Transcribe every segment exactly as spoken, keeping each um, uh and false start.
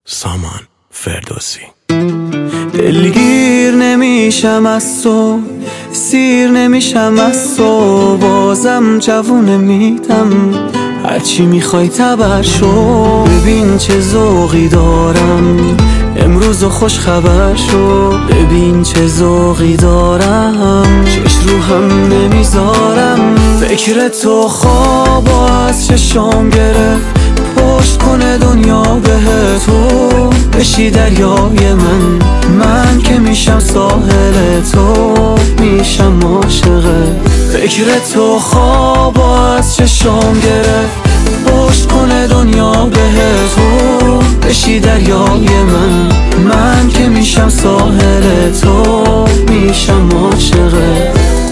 سامان فردوسی. دلگیر نمیشم از تو، سیر نمیشم از تو، بازم جوون میدم هرچی میخوای تبر شو. ببین چه ذوقی دارم امروز و خوش خبر شو. ببین چه ذوقی دارم چش رو هم نمیذارم. فکر تو خواب از چشام گرفت، پشت کنه دنیا به تو بشی دریای من. من که میشم ساحل تو میشم عاشقه. فکر تو خواب از چشام گرفت، پشت کنه دنیا به تو بشی دریای من. من که میشم ساحل تو میشم عاشقه.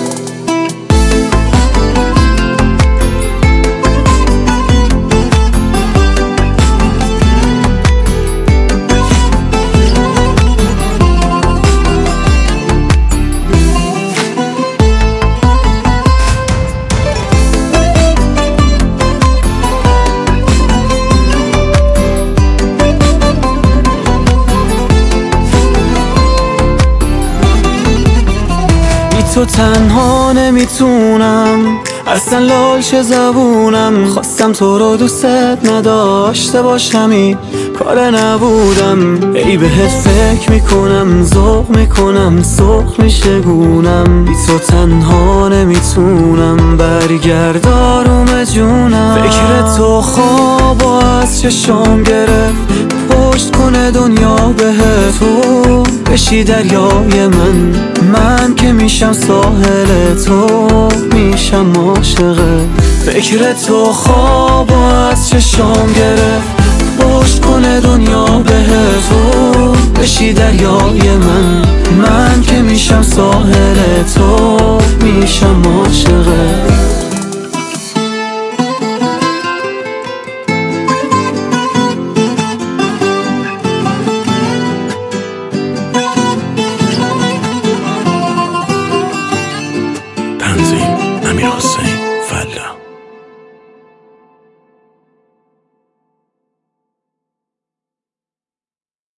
تو تنها نمیتونم، اصلا لال شه زبونم. خواستم تو رو دوست نداشته باشم، این کار نبودم. ای بهت فکر میکنم، ذوق میکنم، سرخ میشه گونم. بی تو تنها نمیتونم، برگرد آروم جونم. فکر تو خواب از چشام گرفت، پشت کنه دنیا به تو بشی دریای من. من که میشم ساحل تو میشم عاشقه. فکر تو خواب از چشام گرفت، پشت کنه دنیا به تو بشی دریای من. من که میشم ساحل تو میشم عاشقه. تنظیم امیر حسین.